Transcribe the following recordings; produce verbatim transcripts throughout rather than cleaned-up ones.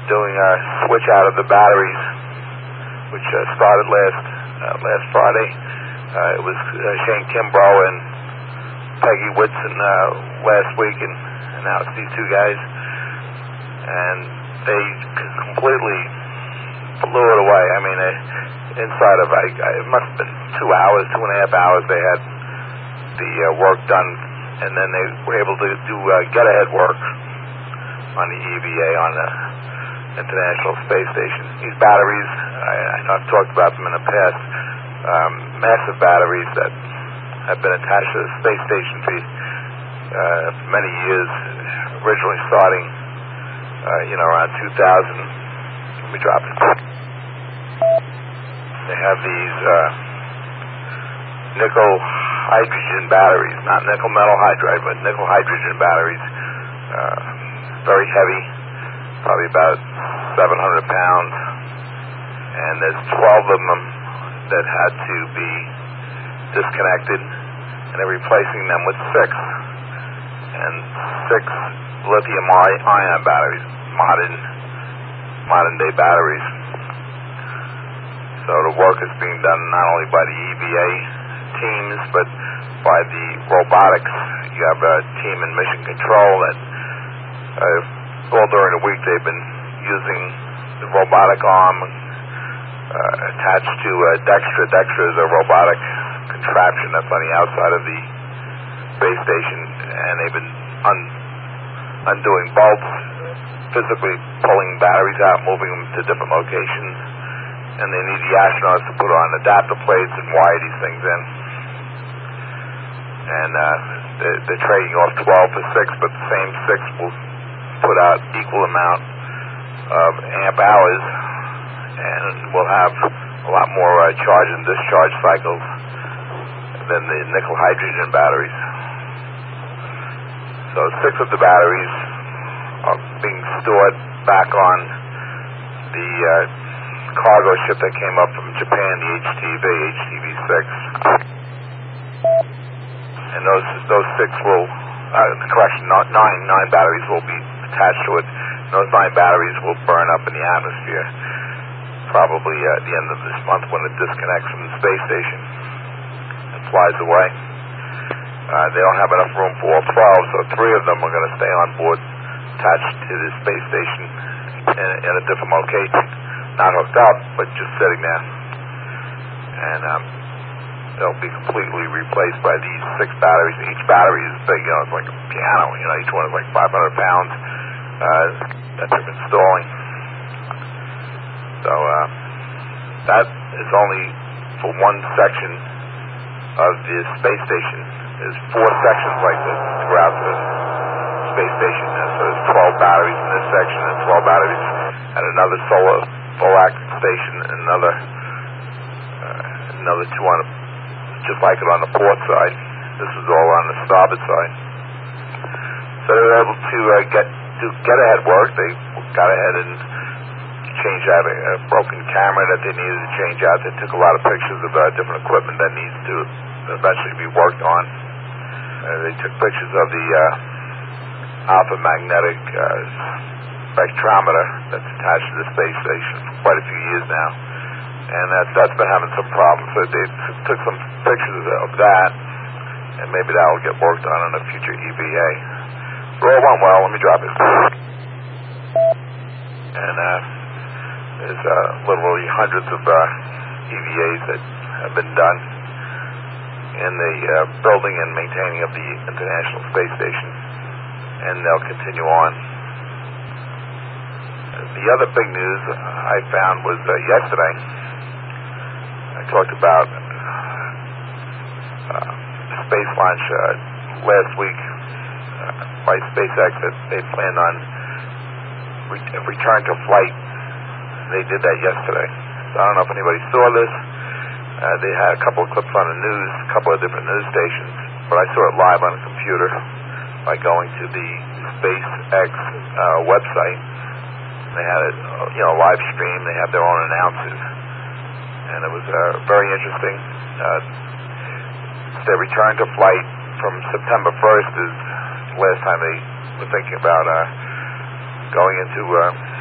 doing a switch out of the batteries, which uh, started last uh, last Friday. Uh, it was uh, Shane Kimbrough and Peggy Whitson uh, last week, and, and now it's these two guys. And they completely blew it away. I mean, they, inside of, I, I, it must have been two hours, two and a half hours, they had the uh, work done, and then they were able to do uh, get-ahead work on the E V A, on the International Space Station. These batteries, I, I know I've talked about them in the past, um, massive batteries that have been attached to the space station for uh, many years, originally starting, uh, you know, around two thousand. Let me drop it. They have these uh, nickel hydrogen batteries, not nickel metal hydride, but nickel hydrogen batteries, uh, very heavy, probably about seven hundred pounds, and there's twelve of them that had to be disconnected, and they're replacing them with six, and six lithium-ion batteries, modern, modern-day batteries. So the work is being done not only by the E V A teams, but by the robotics. You have a team in mission control that uh, all during the week they've been using the robotic arm uh, attached to uh, Dextra. Dextra is a robotic contraption that's on the outside of the space station, and they've been un- undoing bolts, physically pulling batteries out, moving them to different locations, and they need the astronauts to put on adapter plates and wire these things in. And uh, they're, they're trading off twelve for six, but the same six will put out equal amount of amp hours, and will have a lot more uh, charge and discharge cycles than the nickel hydrogen batteries. So six of the batteries are being stored back on the uh, cargo ship that came up from Japan, the H T V, H T V six. And those those six will, uh, correction, not nine, nine batteries will be attached to it. And those nine batteries will burn up in the atmosphere, probably at the end of this month when it disconnects from the space station and flies away. Uh, they don't have enough room for all twelve, so three of them are going to stay on board, attached to the space station in, in a different location, not hooked up, but just sitting there. And um, they'll be completely replaced by these six batteries. Each battery is big, you know, it's like a piano, you know, each one is like five hundred pounds uh, that they're installing. So uh, that is only for one section of the space station. There's four sections like this throughout the space station. So there's twelve batteries in this section and twelve batteries at another solar Volac station, and another uh, another two on the, just like it on the port side. This is all on the starboard side. So they were able to uh, get do get ahead work. They got ahead and changed out a, a broken camera that they needed to change out. They took a lot of pictures of uh, different equipment that needs to eventually be worked on. Uh, they took pictures of the uh, alpha magnetic uh, spectrometer that's attached to the space station for quite a few years now, and that, that's been having some problems. So they t- took some pictures of that, and maybe that will get worked on in a future E V A. But all went well. Let me drop it. And uh, there's uh, literally hundreds of uh, E V As that have been done in the uh, building and maintaining of the International Space Station, and they'll continue on. The other big news I found was uh, yesterday. I talked about uh, space launch uh, last week uh, by SpaceX that they planned on re- return to flight. They did that yesterday. So I don't know if anybody saw this. Uh, they had a couple of clips on the news, a couple of different news stations, but I saw it live on the computer by going to the SpaceX uh, website. They had it, you know, live stream. They have their own announcers, and it was uh, very interesting. Uh, their return to flight from September first is the last time they were thinking about uh, going into uh,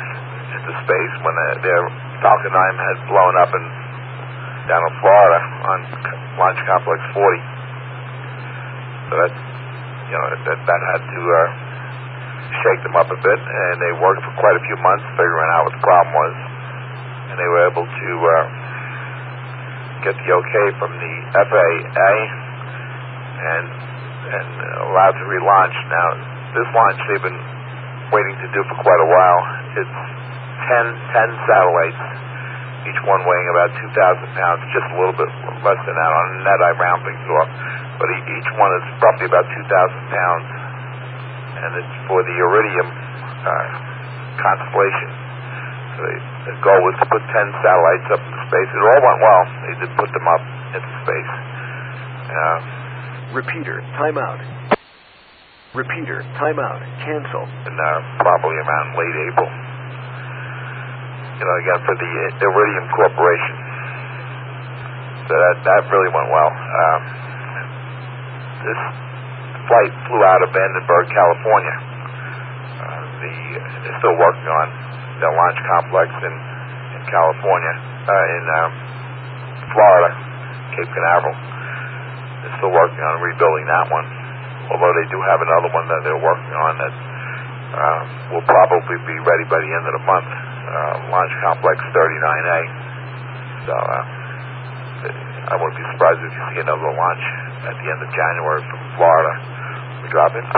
into space when the, their Falcon nine had blown up in down in Florida on Launch Complex forty. So that, you know, that that had to uh, shake them up a bit, and they worked for quite a few months figuring out what the problem was, and they were able to uh, get the okay from the F A A and and allowed to relaunch. Now, this launch they've been waiting to do for quite a while. It's ten, ten satellites, each one weighing about two thousand pounds, just a little bit less than that. On a net, I round things off. But each one is roughly about two thousand pounds, and it's for the Iridium uh, constellation. So they, the goal was to put ten satellites up into space. It all went well. They did put them up into space. Uh, Repeater, timeout. Repeater, timeout, cancel. And uh, probably around late April. You know, again, for the Iridium Corporation. So that, that really went well. Um, this flight flew out of Vandenberg, California. Uh, the, they're still working on their launch complex in, in California, uh, in um, Florida, Cape Canaveral. They're still working on rebuilding that one, although they do have another one that they're working on that uh, will probably be ready by the end of the month, uh, Launch Complex thirty-nine A. So uh, I wouldn't be surprised if you see another launch at the end of January from Florida. We drop in.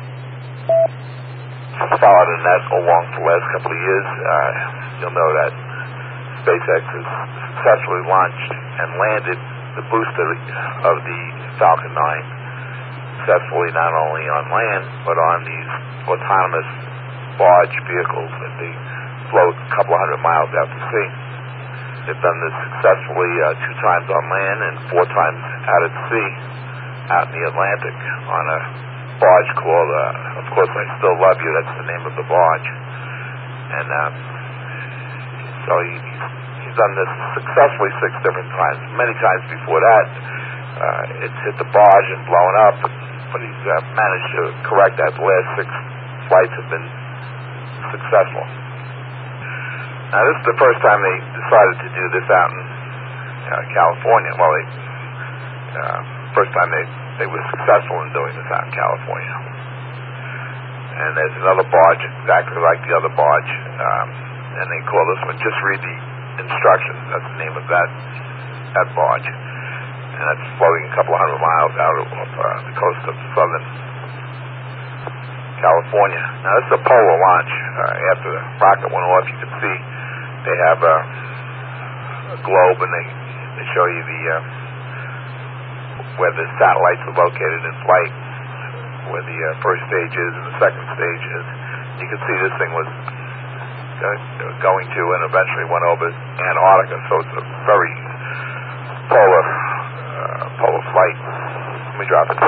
Followed in that along for the last couple of years. Uh, you'll know that SpaceX has successfully launched and landed the booster of the Falcon nine successfully, not only on land but on these autonomous barge vehicles that they float a couple of hundred miles out to sea. They've done this successfully uh, two times on land and four times out at sea, out in the Atlantic on a barge called, uh, of course, I Still Love You. That's the name of the barge. And um, so he, he's done this successfully six different times. Many times before that, uh, it's hit the barge and blown up, but he's uh, managed to correct that. The last six flights have been successful. Now, this is the first time they decided to do this out in uh, California. Well, they, uh, first time they, they were successful in doing this out in California. And there's another barge exactly like the other barge, um, and they call this one, just read the instructions. That's the name of that that barge. And that's floating a couple of hundred miles out of uh, the coast of southern California. Now, this is a polar launch. Uh, after the rocket went off, you can see they have a, a globe, and they, they show you the uh, where the satellites are located in flight, where the uh, first stage is and the second stage is. You can see this thing was uh, going to and eventually went over Antarctica, so it's a very polar, uh, polar flight. Let me drop it.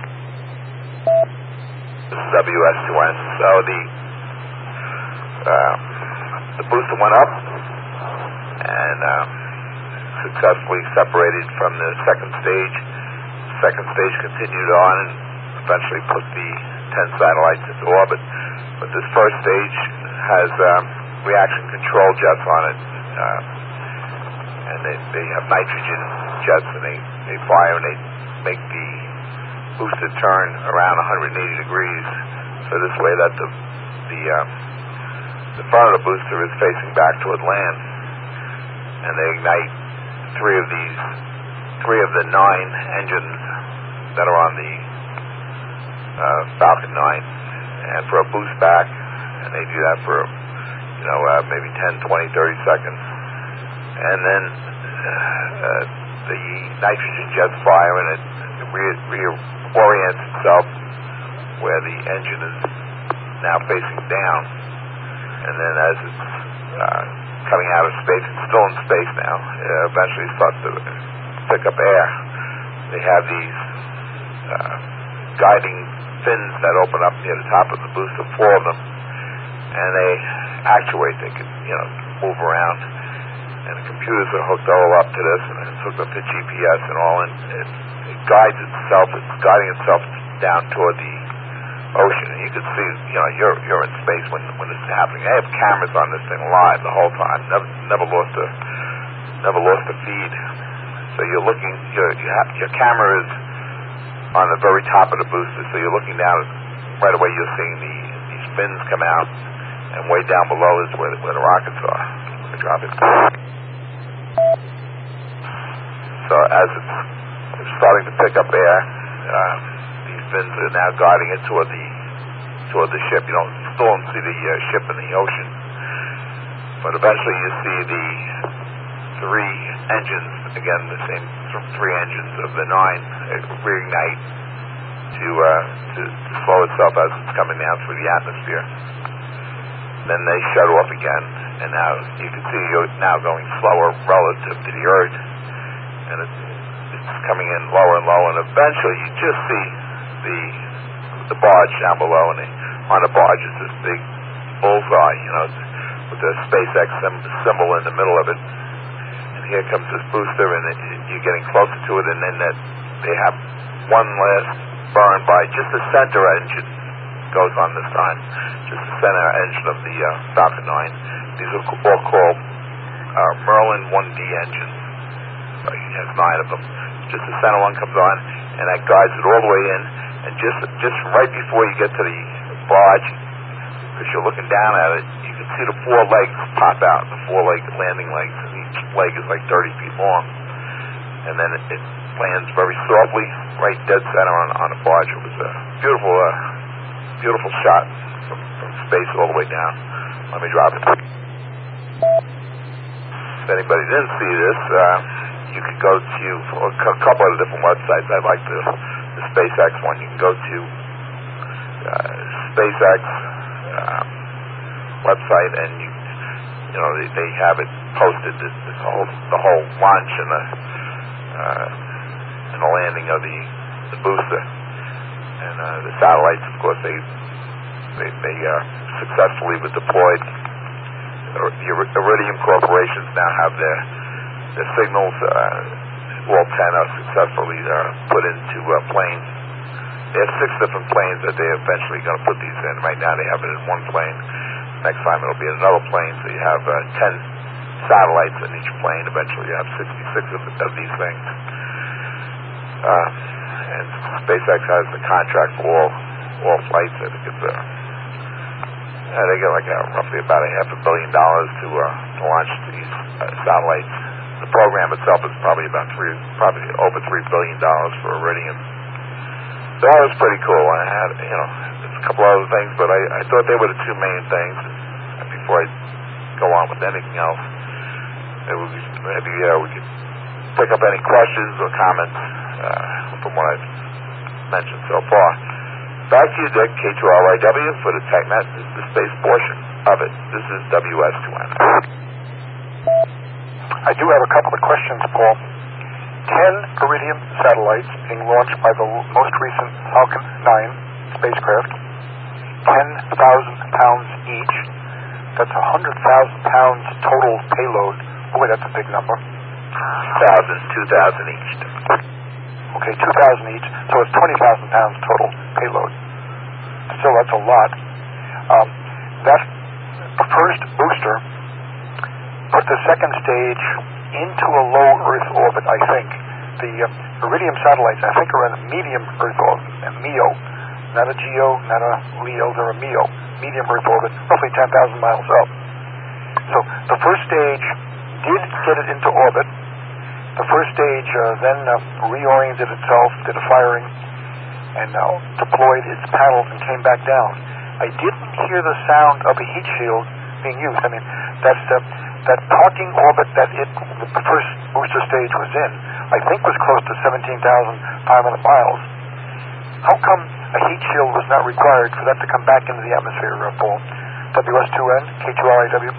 This is W S two N. So the uh, the booster went up and uh, successfully separated from the second stage. Second stage continued on and eventually put the ten satellites into orbit. But this first stage has um, reaction control jets on it, uh, and they, they have nitrogen jets, and they, they fire and they make the booster turn around one hundred eighty degrees, so this way that the the um, the front of the booster is facing back toward land, and they ignite three of these, three of the nine engines that are on the uh, Falcon nine, and for a boost back, and they do that for, you know, uh, maybe ten, twenty, thirty seconds, and then uh, the nitrogen jets fire, and it re- reorients itself where the engine is now facing down, and then as it's uh, coming out of space, it's still in space now, it eventually starts to pick up air. They have these uh, guiding fins that open up near the top of the booster, four of them, and they actuate. They can, you know, move around, and the computers are hooked all up to this, and it's hooked up to G P S and all, and it, it guides itself. It's guiding itself down toward the ocean. And you you could see, you know, you're you're in space when when this is happening. I have cameras on this thing live the whole time. Never never lost a never lost a feed. So you're looking, your you have, your camera is on the very top of the booster. So you're looking down right away. You're seeing the these fins come out, and way down below is where where the rockets are. Let me drop it. So as it's, it's starting to pick up air, uh, these fins are now guiding it toward the toward the ship. You don't still don't see the uh, ship in the ocean, but eventually you see the three engines, again the same three engines of the nine, uh, reignite to, uh, to to slow itself as it's coming down through the atmosphere. Then they shut off again, and now you can see you're now going slower relative to the Earth, and it's, it's coming in lower and lower, and eventually you just see the the barge down below, and the, on the barge is this big bullseye, you know, with the SpaceX sim- symbol in the middle of it. And here comes this booster, and it, you're getting closer to it, and then that they have one last burn by just the center engine goes on this time, just the center engine of the uh, Falcon nine. These are all called uh, Merlin one D engines. So he has nine of them. Just the center one comes on, and that guides it all the way in. And just just right before you get to the barge, because you're looking down at it, you can see the four legs pop out, the four leg landing legs, and each leg is like thirty feet long. And then it, it lands very softly, right dead center on, on the barge. It was a beautiful, uh, beautiful shot from, from space all the way down. Let me drop it. If anybody didn't see this, uh, you could go to a couple of different websites. I like the, the SpaceX one. You can go to uh, SpaceX um, website, and you you know they, they have it posted. This, this whole the whole launch and the uh, and the landing of the the booster and uh, the satellites. Of course, they they, they uh, successfully were deployed. The Iridium corporations now have their their signals. Uh, all ten are successfully uh, put into uh, planes. They have six different planes that they're eventually going to put these in. Right now they have it in one plane. Next time it'll be in another plane. So you have uh, ten satellites in each plane. Eventually you have sixty-six of, of these things. Uh, and SpaceX has the contract for all all flights. I think it's uh, yeah, they get like a, roughly about a half a billion dollars to uh, to launch these uh, satellites. The program itself is probably about three, probably over three billion dollars for Iridium. So that was pretty cool. I had, you know, there's a couple other things, but I, I thought they were the two main things. And before I go on with anything else, it would be, maybe uh, we could pick up any questions or comments uh, from what I've mentioned so far. Back to you, Dick, K two R Y W for the TechNet, the space portion of it. This is W S two N. I do have a couple of questions, Paul. Ten Iridium satellites being launched by the most recent Falcon nine spacecraft, ten thousand pounds each. That's one hundred thousand pounds total payload. Boy, that's a big number. Thousand, two thousand each. Okay, two thousand each, so it's twenty thousand pounds total payload. Still, that's a lot. Um, that the first booster put the second stage into a low Earth orbit, I think. The uh, Iridium satellites, I think, are in a medium Earth orbit, a MEO. Not a GEO, not a LEO, they're a MEO. Medium Earth orbit, roughly ten thousand miles up. So the first stage did get it into orbit. The first stage uh, then uh, reoriented itself, did a firing, and uh, deployed its paddles and came back down. I didn't hear the sound of a heat shield being used. I mean, that's the, that parking orbit that it, the first booster stage was in, I think was close to seventeen thousand five hundred miles. How come a heat shield was not required for that to come back into the atmosphere, uh, Paul? W S two N, K two R I W.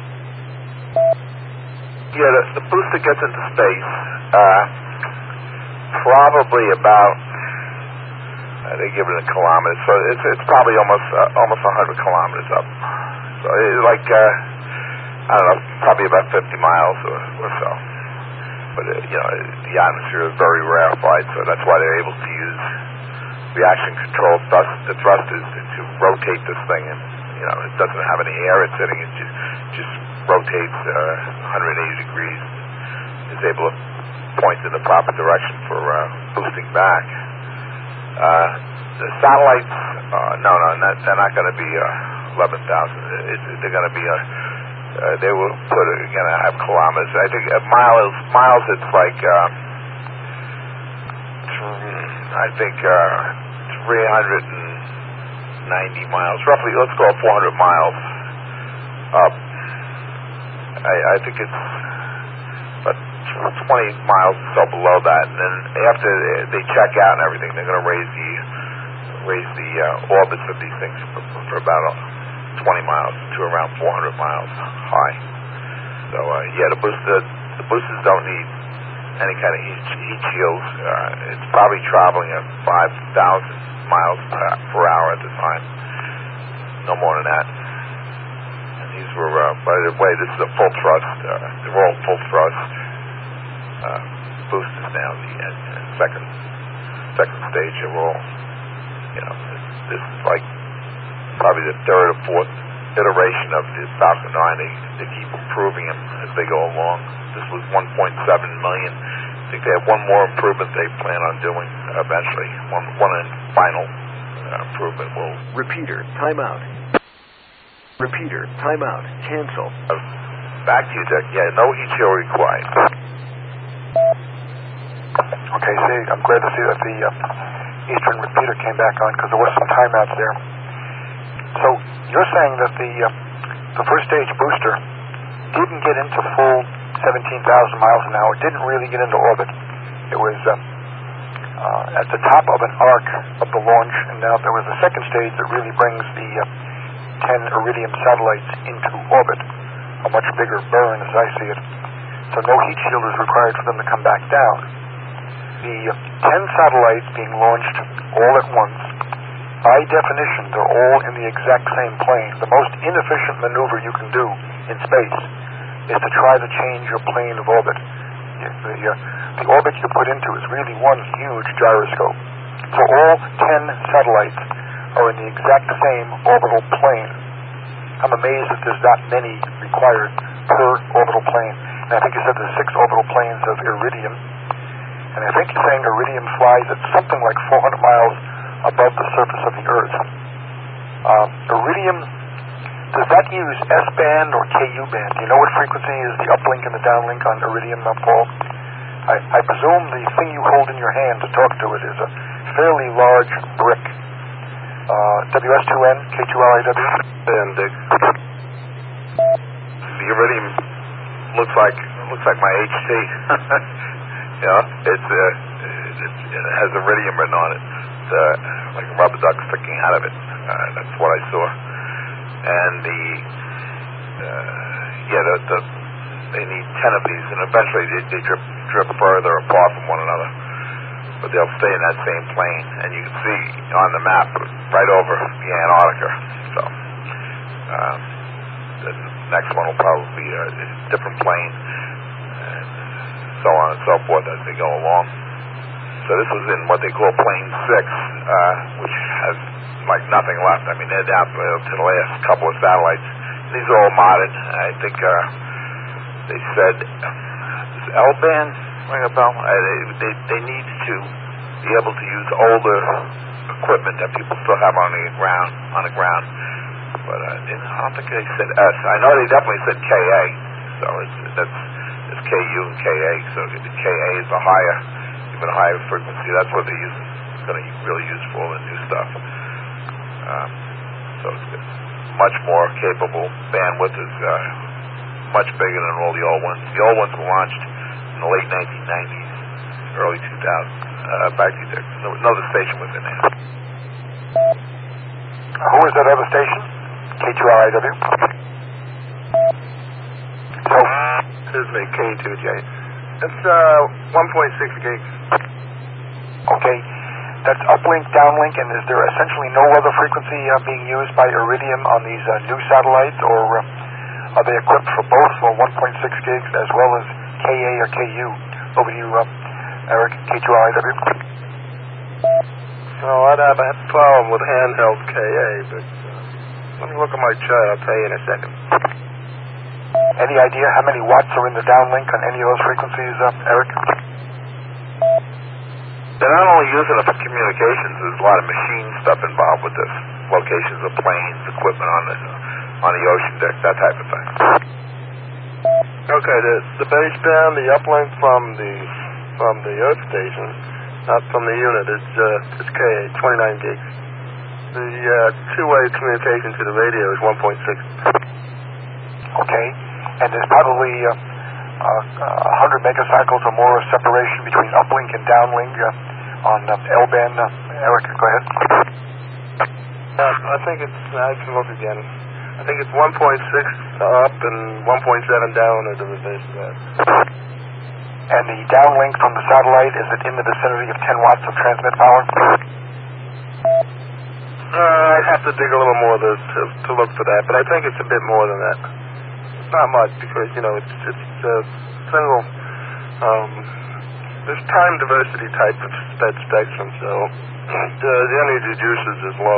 Yeah, the, the booster gets into space uh, probably about, uh, they give it in kilometers, so it's it's probably almost uh, almost one hundred kilometers up. So it's like, uh, I don't know, probably about fifty miles or, or so. But, uh, you know, the atmosphere is very rarefied, so that's why they're able to use reaction control thrust, the thrusters to rotate this thing, and you know it doesn't have any air it's sitting. It just just rotates uh, one hundred eighty degrees. Is able to point in the proper direction for uh, boosting back. Uh, the satellites, uh, no, no, not, they're not going to be uh, eleven thousand. They're going to be a. Uh, they will put it, going to have kilometers. I think uh, miles. Miles. It's like. Uh, I think uh, three hundred ninety miles, roughly. Let's go four hundred miles up. I, I think it's about twenty miles or so below that, and then after they check out and everything, they're going to raise the raise the uh, orbits of these things for, for about twenty miles to around four hundred miles high. So uh, yeah, the booster the boosters don't need any kind of heat, heat shields. Uh, it's probably traveling at five thousand miles per, per hour at the time. No more than that. And these were, uh, by the way, this is a full thrust. Uh, they're all full thrust uh, boosters now. The uh, second second stage are all, you know, this, this is like probably the third or fourth iteration of the Falcon nine. They, they keep improving them as they go along. This was one point seven million. I think they have one more improvement they plan on doing eventually. One, one in final uh, improvement will. Repeater, timeout. Repeater, timeout. Cancel. Uh, back to you, Dick. Yeah, no heat shield required. Okay, see, I'm glad to see that the uh, Eastern repeater came back on because there was some timeouts there. So you're saying that the uh, the first stage booster didn't get into full seventeen thousand miles an hour. It didn't really get into orbit. It was uh, uh, at the top of an arc of the launch, and now there was a second stage that really brings the uh, ten Iridium satellites into orbit, a much bigger burn as I see it. So no heat shield is required for them to come back down. The uh, ten satellites being launched all at once, by definition, they're all in the exact same plane. The most inefficient maneuver you can do in space is to try to change your plane of orbit. The, uh, the orbit you put into is really one huge gyroscope. So all ten satellites are in the exact same orbital plane. I'm amazed that there's that many required per orbital plane. And I think you said there's six orbital planes of Iridium. And I think you're saying Iridium flies at something like four hundred miles above the surface of the Earth. Um, Iridium, does that use S-band or K U band? Do you know what frequency is the uplink and the downlink on Iridium, uh, Paul? I, I presume the thing you hold in your hand to talk to it is a fairly large brick. Uh, W S two N, K two L I W? And uh, the Iridium looks like looks like my H T. You know, it's, uh, it, it has Iridium written on it. It's, uh, like a rubber duck sticking out of it. Uh, that's what I saw. And the, uh, yeah, the, the, they need ten of these, and eventually they, they drip, drip further apart from one another. But they'll stay in that same plane. And you can see on the map right over the Antarctica. So, um, the next one will probably be a, a different plane, and so on and so forth as they go along. So this was in what they call Plane six, uh, which has like nothing left. I mean, they're down to, to the last couple of satellites. These are all modded. I think uh, they said, does L-band ring a bell? Uh, they, they, they need to be able to use older equipment that people still have on the ground. On the ground. But uh, I don't think they said S. I know they definitely said K A. So it's, that's it's K U and K A. So the K A is a higher, even a higher frequency. That's what they're using. Going to really use for all the new stuff. Um, so it's, it's much more capable. Bandwidth is uh, much bigger than all the old ones. The old ones were launched in the late nineteen nineties, early two thousands. Uh, back to there. No, another station was in there. Who was that other station? K two L I W? So, excuse me, K two J. It's uh, one point six gigs. Okay. That's uplink, downlink, and is there essentially no other frequency uh, being used by Iridium on these uh, new satellites, or uh, are they equipped for both for one point six gigs as well as K A or K U? Over to you, uh, Eric, K two L I W. Oh, I'd have a problem with handheld K A, but uh, let me look at my chart. I'll tell you in a second. Any idea how many watts are in the downlink on any of those frequencies, uh, Eric? They're not only using it for communications. There's a lot of machine stuff involved with this. Locations of planes, equipment on the on the ocean deck, that type of thing. Okay, the the baseband, the uplink from the from the Earth station, not from the unit, is uh, is K A, twenty-nine gigs. The uh, two-way communication to the radio is one point six. Okay, and there's probably uh, uh, one hundred megacycles or more of separation between uplink and downlink uh, on uh, L-band. Uh, Eric, go ahead. Uh, I think it's, I can look again. I think it's one point six up and one point seven down at the reverse band. And the downlink from the satellite, is it in the vicinity of ten watts of transmit power? Uh, I'd have to dig a little more to, to, to look for that, but I think it's a bit more than that. Not much, because, you know, it's, it's a single, um, there's time diversity type of sped spectrum, so the, the energy juices is low.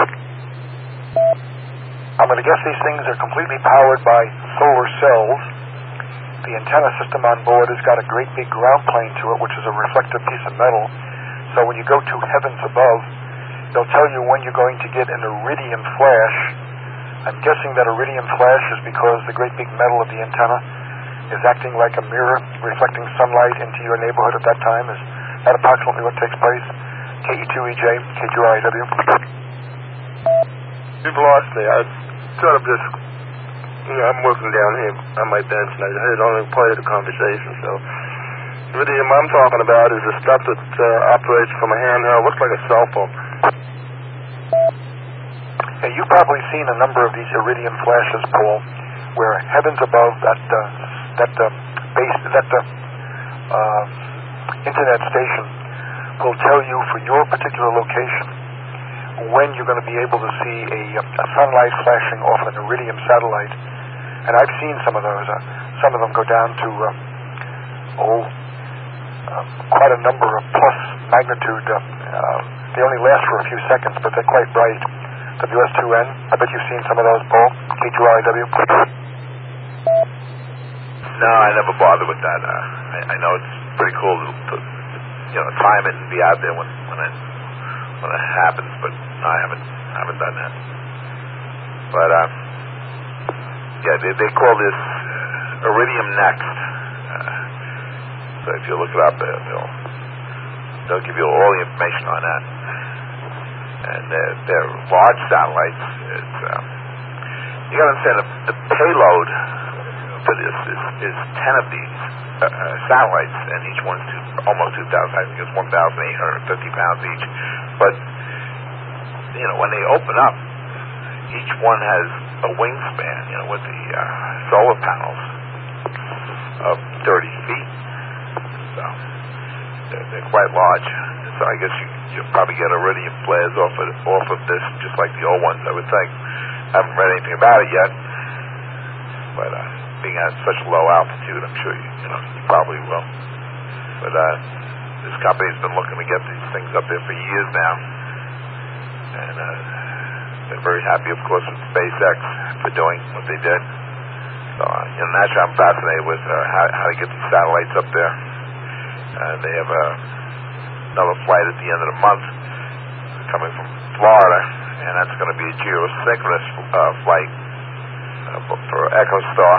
I'm going to guess these things are completely powered by solar cells. The antenna system on board has got a great big ground plane to it, which is a reflective piece of metal. So when you go to heavens above, they'll tell you when you're going to get an iridium flash. I'm guessing that iridium flash is because the great big metal of the antenna is acting like a mirror, reflecting sunlight into your neighborhood at that time. Is that approximately what takes place? K E two E J, K two R I W. You've lost me. I sort of just, you know, I'm working down here on my bench, and I heard only part of the conversation, so the iridium I'm talking about is the stuff that uh, operates from a handheld, looks like a cell phone. Hey, you've probably seen a number of these iridium flashes, Paul, where heavens above that uh, that uh, base, that uh, uh, internet station will tell you for your particular location when you're going to be able to see a, a sunlight flashing off an iridium satellite. And I've seen some of those. Uh, some of them go down to, uh, oh, uh, quite a number of plus magnitude. Uh, uh, they only last for a few seconds, but they're quite bright. W S two N, I bet you've seen some of those, Paul. K two R I W. No, I never bother with that. Uh, I, I know it's pretty cool to, to, you know, time it and be out there when when it when it happens, but no, I haven't I haven't done that. But uh, yeah, they they call this uh, Iridium Next. Uh, so if you look it up, they'll they'll, they'll give you all the information on that. And they're, they're large satellites. It's um, you got to understand the, the payload for this is, is ten of these uh, uh, satellites, and each one's two, almost two thousand. I think it's one thousand eight hundred fifty pounds each. But you know, when they open up, each one has a wingspan. You know, with the uh, solar panels of thirty feet. So they're, they're quite large. So I guess you you'll probably get iridium flares off of off of this, just like the old ones, I would think. I haven't read anything about it yet, but uh, being at such a low altitude, I'm sure you, you know you probably will. But uh, this company's been looking to get these things up there for years now, and uh, they're very happy, of course, with SpaceX for doing what they did. So, uh, you know, naturally, I'm fascinated with uh, how, how to get these satellites up there. Uh, they have a another flight at the end of the month coming from Florida, and that's going to be a geosynchronous uh, flight uh, for EchoStar.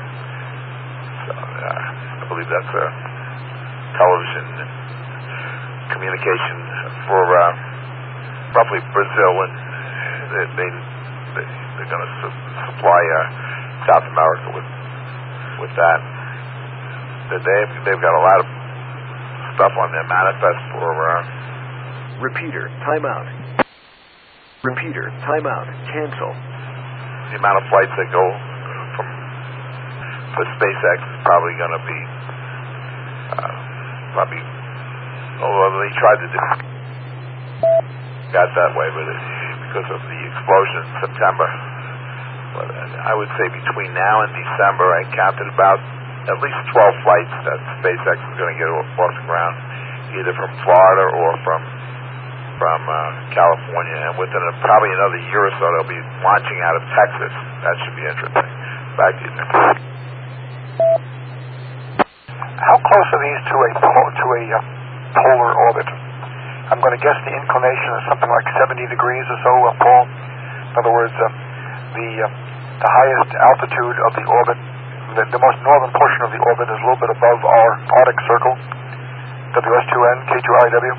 So uh, I believe that's a television and communication for uh, roughly Brazil, and they, they, they, they're going to su- supply uh, South America with with that. They've, they've got a lot of stuff on their manifest for uh, Repeater, timeout. Repeater, timeout. Cancel. the amount of flights that go from for SpaceX is probably going to be uh, probably although they tried to do got that way with it because of the explosion in September. But uh, I would say between now and December, I counted about at least twelve flights that SpaceX is going to get off the ground, either from Florida or from from uh, California, and within a, probably another year or so, they'll be launching out of Texas. That should be interesting. Back to you, Nick. How close are these to a pol- to a uh, polar orbit? I'm going to guess the inclination is something like seventy degrees or so, uh, Paul. In other words, uh, the uh, the highest altitude of the orbit, the, the most northern portion of the orbit, is a little bit above our Arctic Circle. W S two N, K two R I W.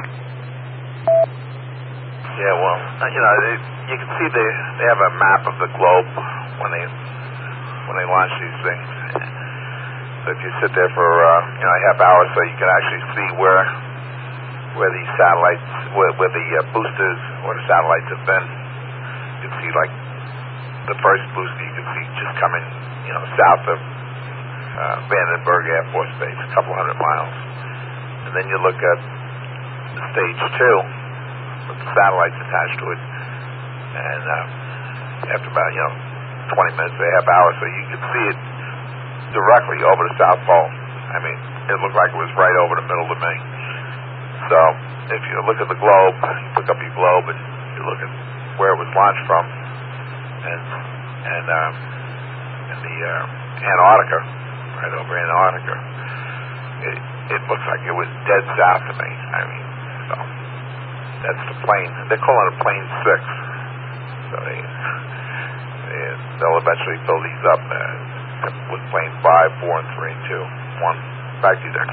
Yeah, well, you know, they, you can see they they have a map of the globe when they when they launch these things. So if you sit there for uh, you know a half hour, so you can actually see where where these satellites, where, where the uh, boosters or the satellites have been. You can see like the first booster you can see just coming, you know, south of uh, Vandenberg Air Force Base, a couple hundred miles. And then you look at the stage two with the satellites attached to it, and uh, after about, you know, twenty minutes, a half hour, so you can see it directly over the South Pole. I mean, it looked like it was right over the middle of me. So if you look at the globe, you pick up your globe and you look at where it was launched from, and and um, in the uh, Antarctica, right over Antarctica, it, it looks like it was dead south of me. I mean, so that's the plane. They're calling it plane six. So they, they they'll eventually fill these up uh, with plane five, four, and three, and two, one. Back to you there.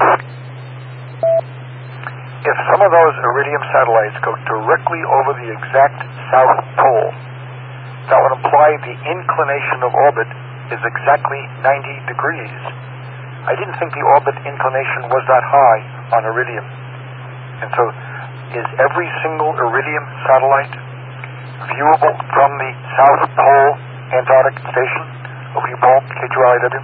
If some of those Iridium satellites go directly over the exact South Pole, that would imply the inclination of orbit is exactly ninety degrees. I didn't think the orbit inclination was that high on Iridium. And so, is every single Iridium satellite viewable from the South Pole Antarctic Station? Over to you, Paul, K two R I W.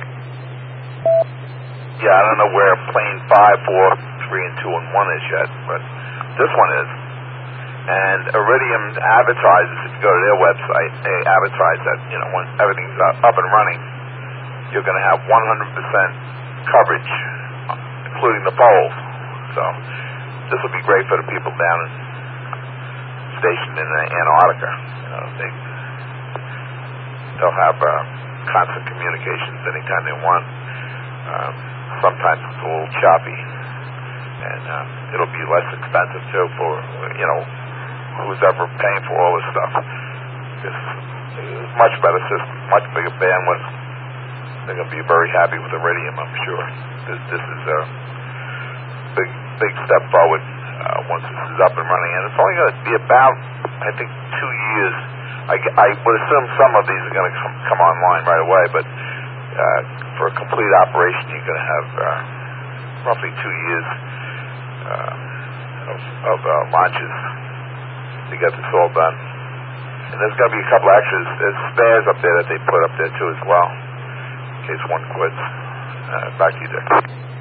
Yeah, I don't know where plane five, four, three, and two, and one is yet, but this one is. And Iridium advertises, if you go to their website, they advertise that, you know, when everything's up, up and running, you're going to have one hundred percent coverage, including the poles. So this will be great for the people down in, stationed in Antarctica. You know, they, they'll have uh, constant communications anytime they want. Um, sometimes it's a little choppy, and uh, it'll be less expensive too for, you know, who's ever paying for all this stuff. It's a much better system, much bigger bandwidth. They're going to be very happy with Iridium, I'm sure. This, this is a big, big step forward uh, once this is up and running, and it's only going to be about, I think, two years. I, I would assume some of these are going to come, come online right away, but uh, for a complete operation, you're going to have uh, roughly two years uh, of, of uh, launches to get this all done. And there's going to be a couple extras. There's spares up there that they put up there too as well, in case one quits. Uh, back to you, Dick.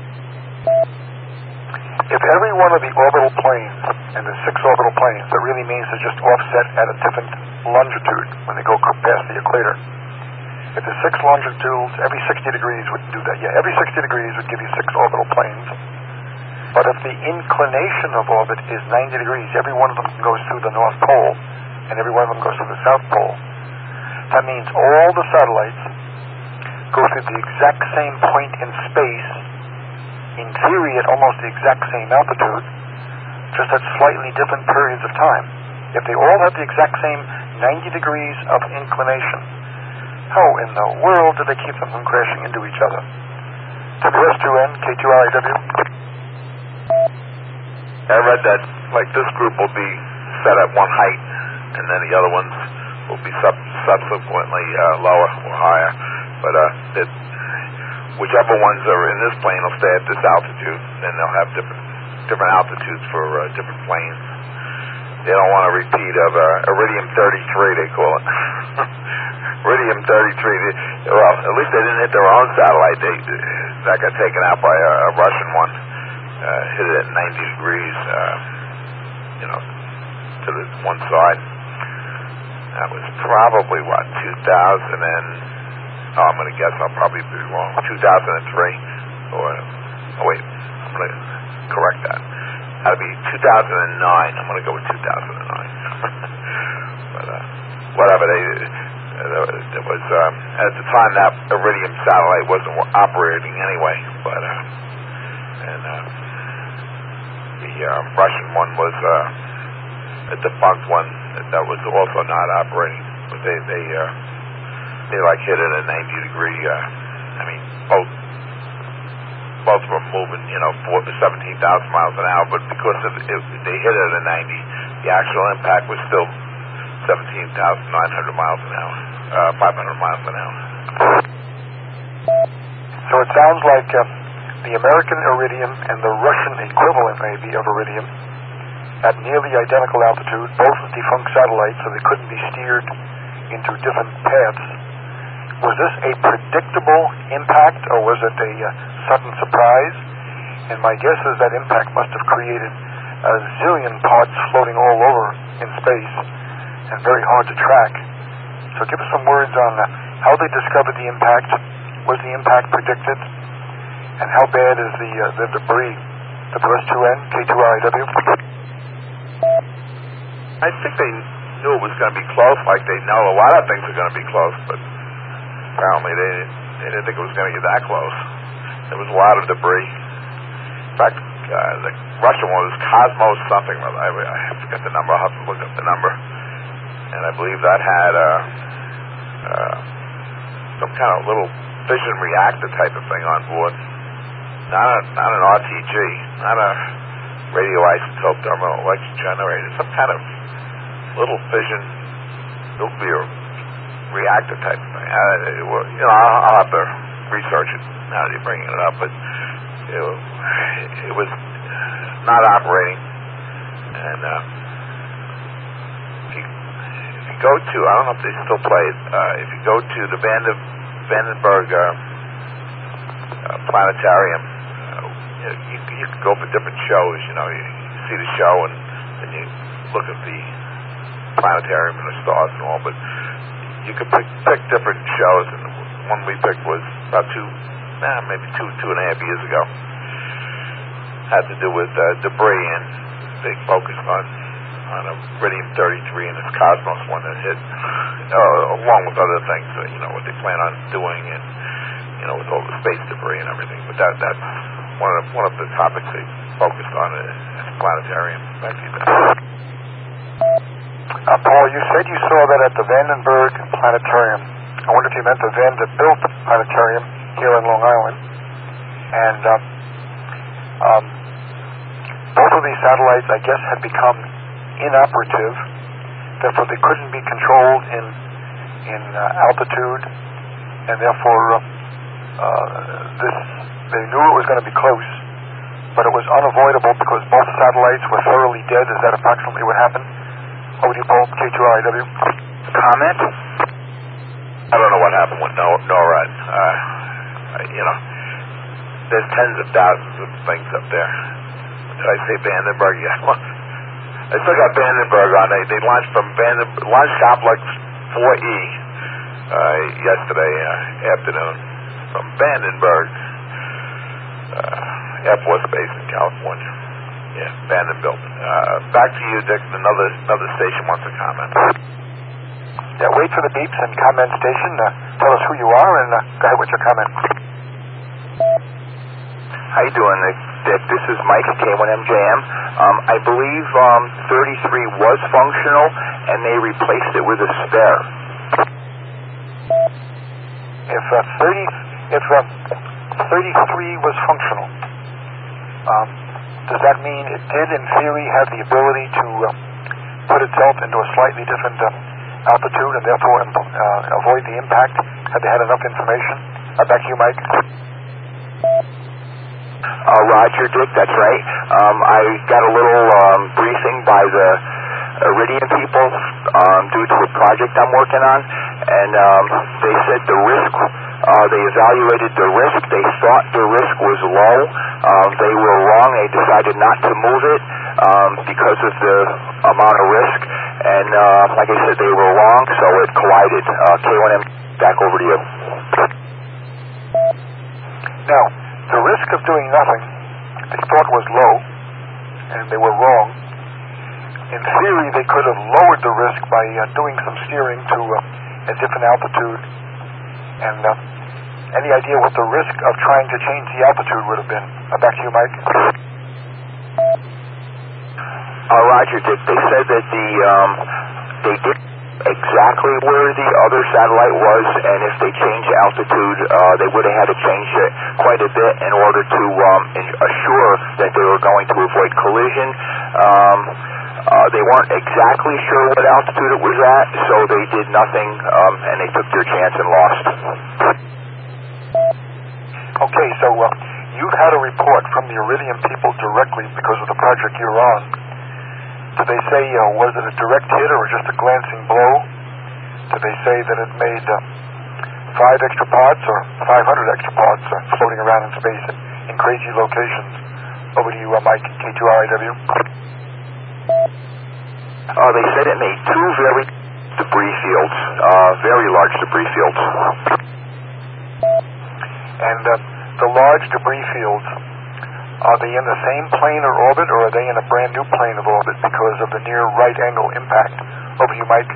If every one of the orbital planes, and the six orbital planes, that really means they're just offset at a different longitude when they go past the equator. If the six longitudes, every sixty degrees would do that. Yeah, every sixty degrees would give you six orbital planes. But if the inclination of orbit is ninety degrees, every one of them goes through the North Pole, and every one of them goes through the South Pole. That means all the satellites go through the exact same point in space, in theory at almost the exact same altitude, just at slightly different periods of time. If they all have the exact same ninety degrees of inclination, how in the world do they keep them from crashing into each other? W S two N, K two R I W. I read that, like, this group will be set at one height, and then the other ones will be sub- subsequently uh, lower or higher. But uh, that whichever ones are in this plane will stay at this altitude, and they'll have different different altitudes for uh, different planes. They don't want a repeat of uh, Iridium thirty-three, they call it. Iridium thirty-three. They, well, at least they didn't hit their own satellite. They, that got taken out by a, a Russian one. Uh, hit it at ninety degrees, uh, you know, to the one side. That was probably, what, two thousand and, oh, I'm going to guess I'll probably be wrong, two thousand three, or, oh wait, I'm going to correct that. Had to be two thousand nine. I'm going to go with two thousand nine. But uh, whatever. They, uh, it was um, at the time that Iridium satellite wasn't operating anyway. But uh, and uh, the uh, Russian one was uh, a defunct one that was also not operating. But they they uh, they like hit it at a ninety degree. Uh, I mean both. Both were moving, you know, seventeen thousand miles an hour, but because of it, they hit it at ninety, the actual impact was still seventeen thousand nine hundred miles an hour, uh, five hundred miles an hour. So it sounds like uh, the American Iridium and the Russian equivalent, maybe, of Iridium at nearly identical altitude, both defunct satellites, so they couldn't be steered into different paths. Was this a predictable impact, or was it a uh, sudden surprise? And my guess is that impact must have created a zillion parts floating all over in space and very hard to track. So give us some words on uh, how they discovered the impact. Was the impact predicted? And how bad is the, uh, the debris? W S two N, K two R I W? I think they knew it was going to be close, like they know a lot of things are going to be close, but apparently they, they didn't think it was going to get that close. There was a lot of debris. In fact, uh, the Russian one was Cosmos something. I, I forget the number. I'll have to look up the number. And I believe that had uh, uh, some kind of little fission reactor type of thing on board. Not, a, not an R T G, not a radioisotope thermal electric generator. Some kind of little fission nuclear reactor type of thing. Uh, it, well, you know, I'll, I'll have to research it now that you're bringing it up, but it, it was not operating. And uh, if, you, if you go to, I don't know if they still play it, uh, if you go to the Vanden, Vandenberg uh, uh, Planetarium, uh, you, you, you can go for different shows, you know, you, you see the show and then you look at the planetarium and the stars and all, but you could pick, pick different shows, and the one we picked was about two, eh, maybe two, two and a half years ago. Had to do with uh, debris, and they focused on on a Iridium thirty-three and this Cosmos one that hit, uh, along with other things, uh, you know, what they plan on doing, and you know, with all the space debris and everything. But that that's one of the, one of the topics they focused on at the planetarium. Back to you, Ben. Uh, Paul, you said you saw that at the Vandenberg Planetarium. I wonder if you meant the Vanderbilt Planetarium here in Long Island. And uh, um, both of these satellites, I guess, had become inoperative. Therefore, they couldn't be controlled in in uh, altitude, and therefore, uh, uh, this they knew it was going to be close, but it was unavoidable because both satellites were thoroughly dead. Is that approximately what happened? Over to you, Paul, K two R I W. Comment? I don't know what happened with NORAD. Uh, you know, there's tens of thousands of things up there. Did I say Vandenberg? Yeah. I still got Vandenberg on. They, they launched from Vandenberg, launched Complex four E uh, yesterday uh, afternoon from Vandenberg uh, Air Force Base in California. Yeah, Vanderbilt. Uh, back to you, Dick. Another another station wants a comment. Yeah, wait for the beeps and comment station. Uh, tell us who you are and uh, go ahead with your comment. How you doing, Dick? This is Mike at K one M J M. Um, I believe um, thirty-three was functional and they replaced it with a spare. If uh, thirty, if uh, thirty-three was functional, um, does that mean it did, in theory, have the ability to uh, put itself into a slightly different uh, altitude and therefore uh, avoid the impact? Had they had enough information? Uh, back to you, Mike. Uh, Roger, Dick, that's right. Um, I got a little um, briefing by the Iridium people um, due to a project I'm working on, and um, they said the risk, uh, they evaluated the risk. They thought the risk was low. Um, they were wrong. They decided not to move it um, because of the amount of risk, and uh, like I said, they were wrong, so it collided. Uh, K one M, back over to you. Now, the risk of doing nothing, they thought was low, and they were wrong. In theory, they could have lowered the risk by uh, doing some steering to uh, a different altitude. And uh, any idea what the risk of trying to change the altitude would have been? Uh, back to you, Mike. Uh, Roger, Dick, they said that the um, they did exactly where the other satellite was, and if they changed altitude, uh, they would have had to change it quite a bit in order to um, assure that they were going to avoid collision. Um, uh, they weren't exactly sure what altitude it was at, so they did nothing, um, and they took their chance and lost. Okay, so uh, you've had a report from the Iridium people directly because of the project you're on. Did they say, uh, was it a direct hit or just a glancing blow? Did they say that it made uh, five extra pods or five hundred extra pods uh, floating around in space in, in crazy locations? Over to you, uh, Mike, K two R I W. Uh, they said it made two very debris fields, uh, very large debris fields. And uh, the large debris fields, are they in the same plane or orbit, or are they in a brand new plane of orbit because of the near right angle impact? Over to you, Mike.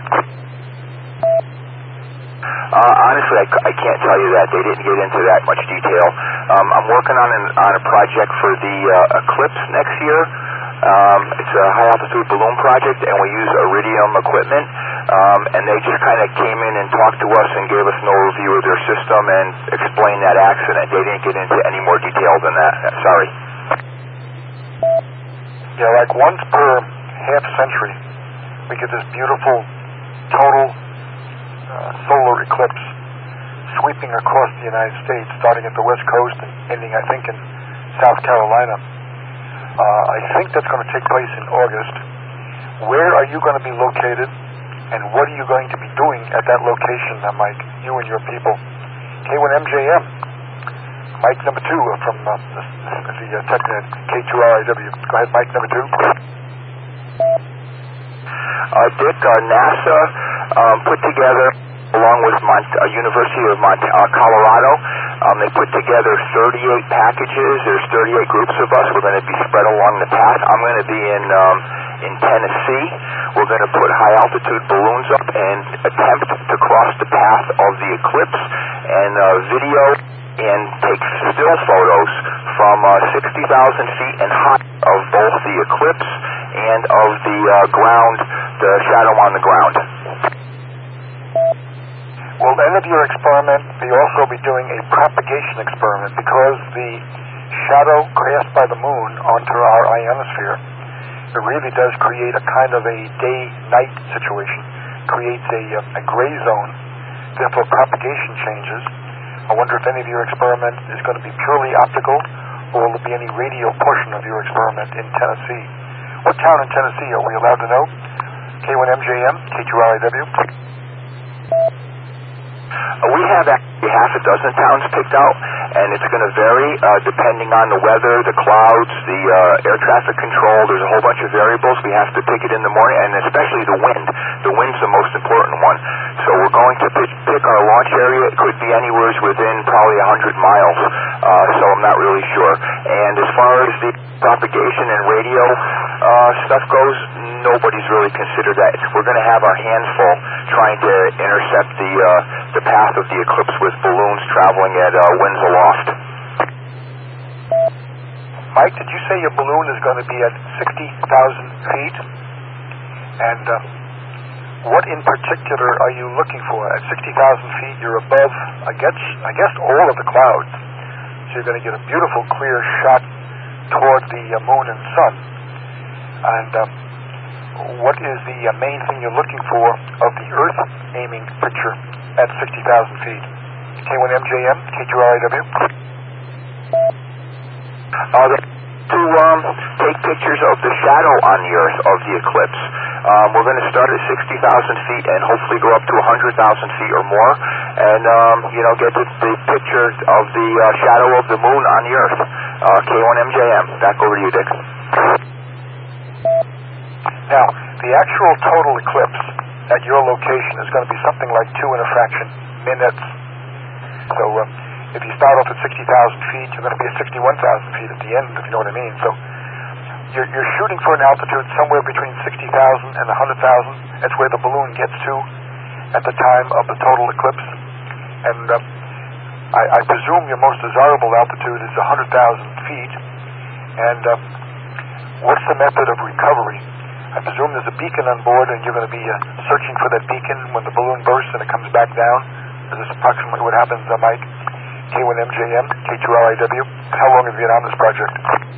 Uh, honestly, I, I can't tell you that. They didn't get into that much detail. Um, I'm working on, an, on a project for the uh, Eclipse next year. Um, it's a high-altitude balloon project, and we use Iridium equipment. Um, and they just kind of came in and talked to us and gave us an overview of their system and explained that accident. They didn't get into any more detail than that. Sorry. Yeah, like once per half century, we get this beautiful total uh, solar eclipse sweeping across the United States, starting at the West Coast and ending, I think, in South Carolina. Uh, I think that's going to take place in August. Where are you going to be located, and what are you going to be doing at that location, uh, Mike, you and your people? K one M J M. Mike number two uh, from uh, the, the uh, TechNet, K two R I W. Go ahead, Mike number two. Uh, Dick, uh, NASA um, put together, along with Mont- uh, University of Mont- uh, Colorado, um, they put together thirty-eight packages. There's thirty-eight groups of us. We're going to be spread along the path. I'm going to be in um, in Tennessee. We're going to put high-altitude balloons up and attempt to cross the path of the eclipse and uh, video and take still photos from uh, sixty thousand feet and high of both the eclipse and of the uh, ground, the shadow on the ground. Will end of your experiment be also be doing a propagation experiment, because the shadow cast by the moon onto our ionosphere, it really does create a kind of a day-night situation, creates a, a gray zone, therefore propagation changes. I wonder if any of your experiment is going to be purely optical, or will there be any radio portion of your experiment in Tennessee? What town in Tennessee are we allowed to know? K one M J M, K two R I W. Uh, we have actually half a dozen towns picked out, and it's going to vary uh, depending on the weather, the clouds, the uh, air traffic control. There's a whole bunch of variables. We have to pick it in the morning, and especially the wind. The wind's the most important one. So we're going to pick, pick our launch area. It could be anywhere within probably one hundred miles, uh, so I'm not really sure. And as far as the propagation and radio uh, stuff goes, nobody's really considered that. We're going to have our hands full trying to intercept the uh, the path of the eclipse with balloons traveling at uh, winds aloft. Mike, did you say your balloon is going to be at sixty thousand feet? And uh, what in particular are you looking for? At sixty thousand feet, you're above, I guess, I guess all of the clouds. So you're going to get a beautiful, clear shot toward the uh, moon and sun. And uh, what is the uh, main thing you're looking for of the Earth aiming picture at sixty thousand feet? K one M J M, K two R I W. Uh, to um, take pictures of the shadow on the Earth of the eclipse. Um, we're going to start at sixty thousand feet and hopefully go up to one hundred thousand feet or more, and um, you know, get the, the picture of the uh, shadow of the moon on the Earth. Uh, K one M J M. Back over to you, Dick. Now, the actual total eclipse at your location is going to be something like two and a fraction minutes. So uh, if you start off at sixty thousand feet, you're going to be at sixty-one thousand feet at the end, if you know what I mean. So you're, you're shooting for an altitude somewhere between sixty thousand and one hundred thousand. That's where the balloon gets to at the time of the total eclipse. And uh, I, I presume your most desirable altitude is one hundred thousand feet. And uh, what's the method of recovery? I presume there's a beacon on board, and you're going to be uh, searching for that beacon when the balloon bursts and it comes back down. Is this approximately what happens, uh, Mike? K one M J M, K two R I W. How long have you been on this project?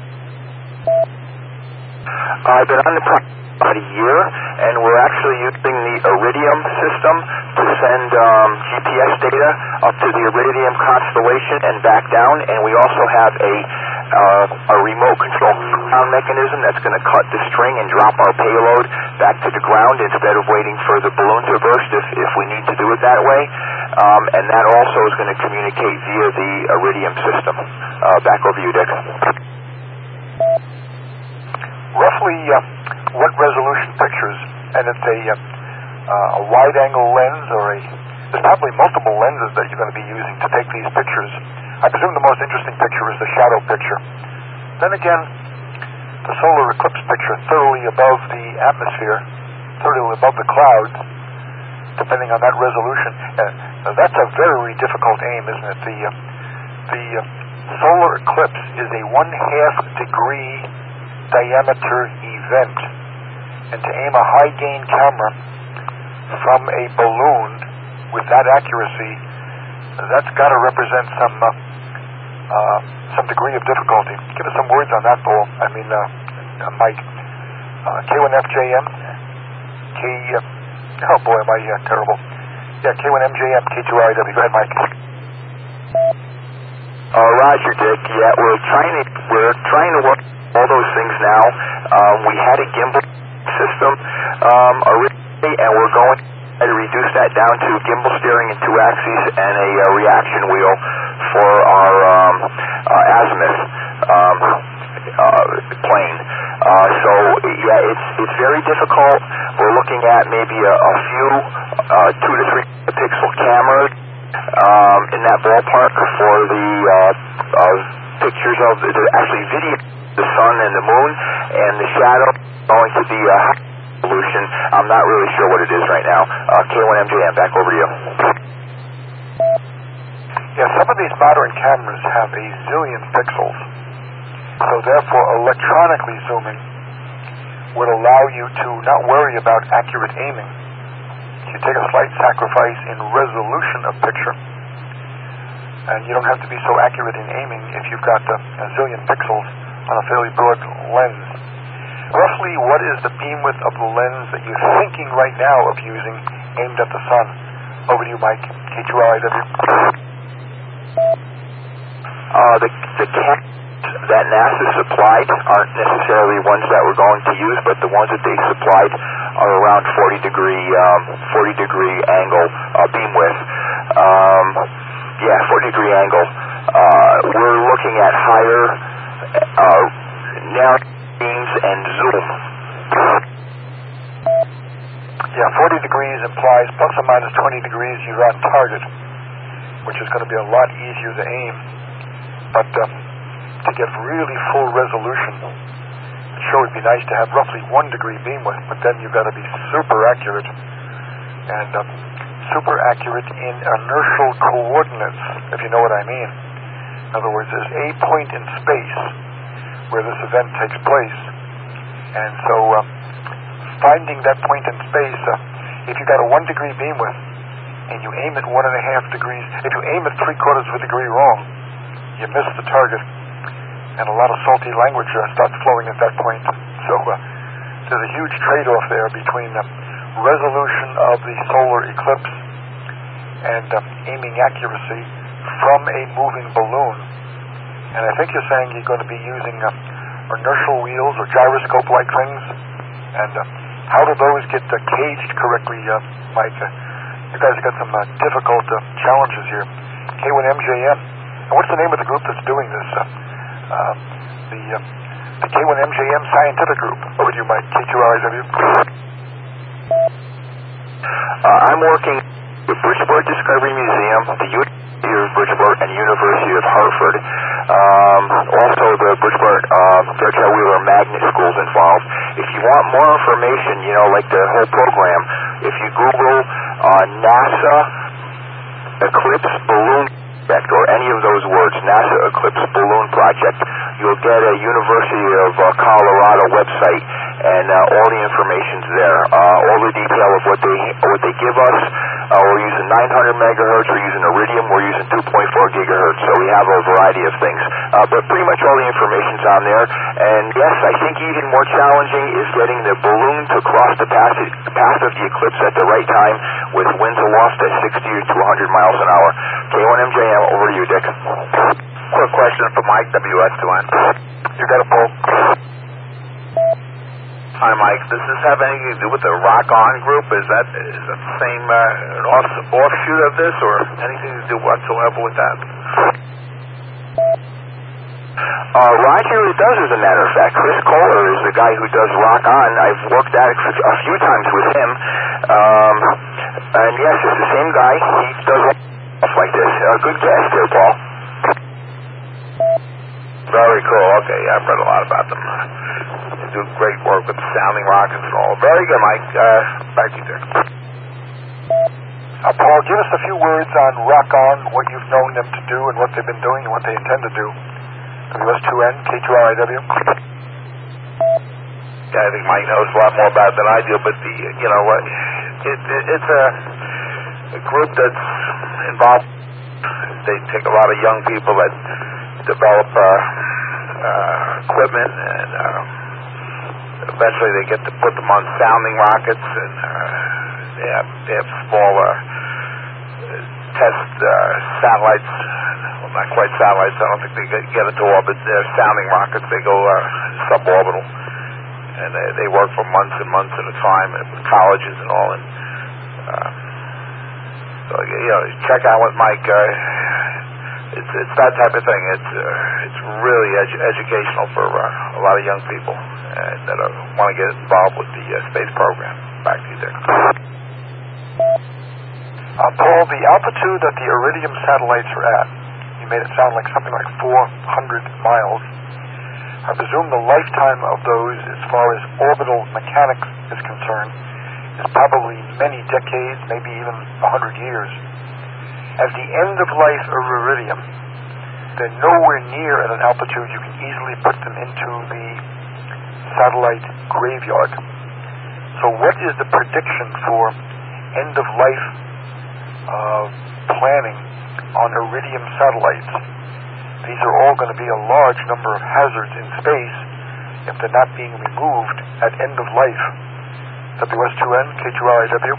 I've been on the project about a year, and we're actually using the Iridium system to send um, G P S data up to the Iridium constellation and back down, and we also have a uh, a remote control ground mechanism that's going to cut the string and drop our payload back to the ground instead of waiting for the balloon to burst if, if we need to do it that way. Um, and that also is going to communicate via the Iridium system. Uh, back over you, Dick. Roughly uh, what resolution pictures, and it's a, uh, uh, a wide-angle lens, or a, there's probably multiple lenses that you're going to be using to take these pictures. I presume the most interesting picture is the shadow picture. Then again, the solar eclipse picture thoroughly above the atmosphere, thoroughly above the clouds, depending on that resolution. Uh, that's a very difficult aim, isn't it? The, uh, the uh, solar eclipse is a one-half degree diameter event, and to aim a high-gain camera from a balloon with that accuracy, that's got to represent some uh, uh, some degree of difficulty. Give us some words on that, Paul. I mean, uh, uh, Mike. Uh, K one F J M, K. Uh, oh boy, am I uh, terrible. Yeah, K one M J M, K two R I W. Go ahead, Mike. Uh, Roger, Dick. Yeah, we're trying to we're trying to work all those things now. Um, we had a gimbal system um, originally, and we're going to reduce that down to gimbal steering in two axes and a uh, reaction wheel for our um, uh, azimuth um, uh, plane. Uh, so yeah, it's it's very difficult. We're looking at maybe a, a few uh, two to three pixel cameras um, in that ballpark for the uh, uh, pictures of the, the actually video. The sun and the moon, and the shadow going to the uh, high resolution. I'm not really sure what it is right now. Uh, K one M J M, back over to you. Yeah, some of these modern cameras have a zillion pixels, so therefore electronically zooming would allow you to not worry about accurate aiming. You take a slight sacrifice in resolution of picture, and you don't have to be so accurate in aiming if you've got uh, a zillion pixels on a fairly broad lens. Roughly, what is the beam width of the lens that you're thinking right now of using aimed at the sun? Over to you, Mike. K two R I W. Uh, the the cameras that NASA supplied aren't necessarily ones that we're going to use, but the ones that they supplied are around forty degree um, forty degree angle uh, beam width. Um, yeah, forty degree angle. Uh, we're looking at higher uh, narrow beams and zoom. Yeah, forty degrees implies plus or minus twenty degrees you're on target, which is going to be a lot easier to aim. But um, to get really full resolution, it sure would be nice to have roughly one degree beam width, but then you've got to be super accurate. And um, super accurate in inertial coordinates, if you know what I mean. In other words, there's a point in space where this event takes place. And so uh, finding that point in space, uh, if you got a one degree beam width and you aim at one and a half degrees, if you aim at three quarters of a degree wrong, you miss the target. And a lot of salty language uh, starts flowing at that point. So uh, there's a huge trade-off there between uh, resolution of the solar eclipse and um, aiming accuracy from a moving balloon. And I think you're saying you're going to be using uh, inertial wheels or gyroscope-like things. And uh, how do those get uh, caged correctly, uh, Mike? Uh, you guys have got some uh, difficult uh, challenges here. K one M J M. And what's the name of the group that's doing this? Uh, uh, the, uh, the K one M J M Scientific Group. Over to you, Mike. K two R I W. Uh, I'm working with Bridgeport Discovery Museum, the University of Bridgeport, and University of Hartford. Um, also the Bridgeport uh, Fairchild Wheeler Magnet School want more information, you know, like the whole program, if you Google uh, NASA Eclipse Balloon Project or any of those words, NASA Eclipse Balloon Project, you'll get a University of uh, Colorado website, and uh, all the information's there. Uh, all the detail of what they what they give us. Uh, we're using nine hundred megahertz. We're using Iridium. We're using two point four gigahertz. So we have a variety of things. Uh, but pretty much all the information's on there. And yes, I think even more challenging is getting the balloon to cross the path, path of the eclipse at the right time with winds aloft at sixty to one hundred miles an hour. K one M J M, over to you, Dick. Quick question for Mike, W S two N. You got a Paul? Hi, Mike. Does this have anything to do with the Rock On group? Is that is that the same uh, an off, offshoot of this, or anything to do whatsoever with that? Uh, Roger, it does, as a matter of fact. Chris Kohler is the guy who does Rock On. I've worked at it a few times with him. Um, and yes, it's the same guy. He does stuff like this. Uh, good guess there, Paul. Very cool. Okay, yeah, I've read a lot about them. They do great work with the sounding rockets and all. Very good, Mike. Uh, back to you, Dick. Uh, Paul, give us a few words on Rock On, what you've known them to do and what they've been doing and what they intend to do. W S two N, K two R I W. Yeah, I think Mike knows a lot more about it than I do, but the, you know, what, it, it, it's a, a group that's involved. They take a lot of young people that develop uh, uh, equipment, and um, eventually they get to put them on sounding rockets, and uh, they have they have small uh, test uh, satellites. Well, not quite satellites. I don't think they get, get into orbit. They're sounding rockets. They go uh, suborbital, and they, they work for months and months at a time with colleges and all. And uh, so you know, check out what Mike. Uh, It's it's that type of thing. It's uh, it's really edu- educational for uh, a lot of young people uh, that uh, want to get involved with the uh, space program. Back to you, Dick. Uh, Paul, the altitude that the Iridium satellites are at, you made it sound like something like four hundred miles. I presume the lifetime of those, as far as orbital mechanics is concerned, is probably many decades, maybe even one hundred years. At the end of life of Iridium, they're nowhere near at an altitude you can easily put them into the satellite graveyard. So what is the prediction for end of life uh, planning on Iridium satellites? These are all going to be a large number of hazards in space if they're not being removed at end of life. W S two N, K two R I W.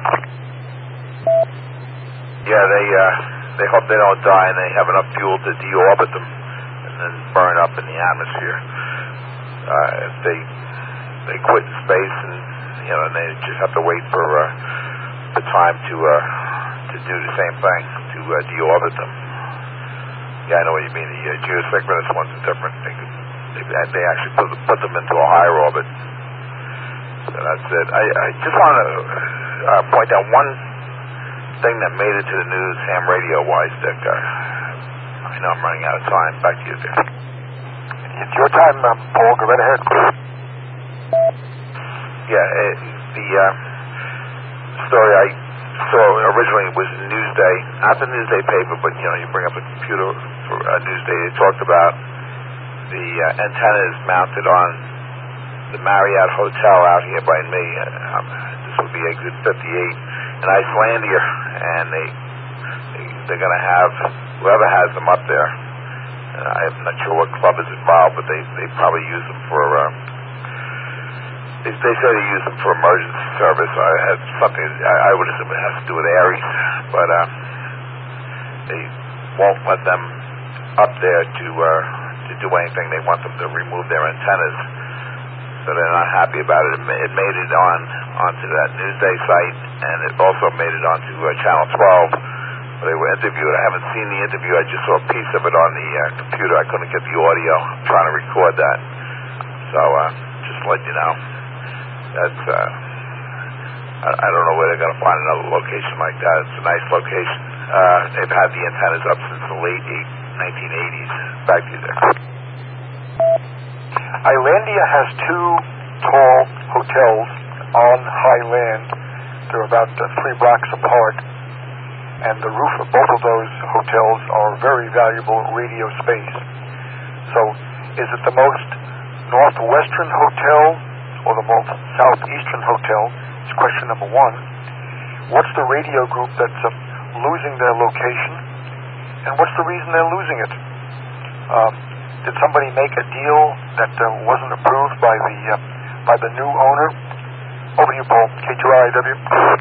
Yeah, they uh, they hope they don't die and they have enough fuel to deorbit them and then burn up in the atmosphere. Uh, if they they quit in space, and you know, and they just have to wait for uh, the time to uh, to do the same thing, to uh, deorbit them. Yeah, I know what you mean. The uh, geosynchronous ones are different. They could, they, they actually put, put them into a higher orbit. So that's it. I, I just want to uh, point out one thing that made it to the news, ham radio wise, Dick. Uh, I know I'm running out of time. Back to you, Dick. It's your time, uh, Paul. Go right ahead. Yeah, it, the uh, story I saw originally was in Newsday, not the Newsday paper, but you know, you bring up a computer for uh, Newsday. They talked about the uh, antennas mounted on the Marriott Hotel out here by me. Uh, um, this would be exit fifty-eight in Icelandia, and they, they they're going to have whoever has them up there. Uh, I'm not sure what club is involved, but they they probably use them for. Uh, they, they say they use them for emergency service. I had something. I, I would assume it has to do with Aries, but uh, they won't let them up there to uh, to do anything. They want them to remove their antennas. So they're not happy about it. It made it on onto that Newsday site, and it also made it onto uh, Channel twelve. They were interviewed. I haven't seen the interview. I just saw a piece of it on the uh, computer. I couldn't get the audio. I'm trying to record that. So uh, just to let you know, that's uh, I, I don't know where they're going to find another location like that. It's a nice location. Uh, they've had the antennas up since the late nineteen eighties. Back to you there. Icelandia has two tall hotels on high land. They're about uh, three blocks apart, and the roof of both of those hotels are very valuable radio space. So, is it the most northwestern hotel or the most southeastern hotel? Is question number one. What's the radio group that's uh, losing their location, and what's the reason they're losing it? Um, did somebody make a deal that uh, wasn't approved by the uh, by the new owner? Over to you, Paul. K two R I W.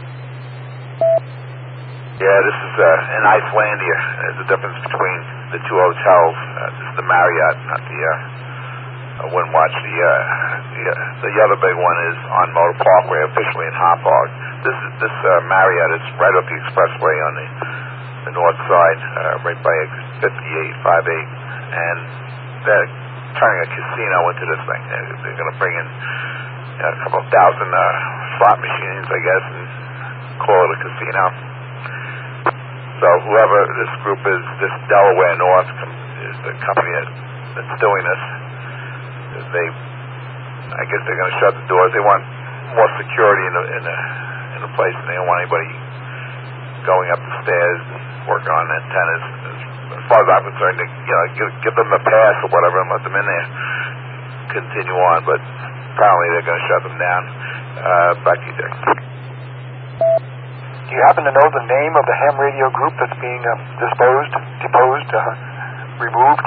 Yeah, this is uh, in Icelandia. There's a difference between the two hotels. Uh, this is the Marriott, not the uh, Windwatch. The, uh, the uh, the other big one is on Motor Parkway, officially in Hopog. This is this uh, Marriott is right up the expressway on the the north side, uh, right by fifty-eight, fifty-eight, and they're turning a casino into this thing. They're, they're going to bring in uh, a couple of thousand uh, slot machines, I guess, and call it a casino. So whoever this group is, this Delaware North com- is the company that, that's doing this. They, I guess they're going to shut the doors. They want more security in the in the in the place, and they don't want anybody going up the stairs and working on antennas. As far as I'm concerned, they, you know, give, give them a pass or whatever and let them in there, continue on. But apparently they're going to shut them down. Uh, back to you, Dick. Do you happen to know the name of the ham radio group that's being uh, disposed, deposed, uh, removed?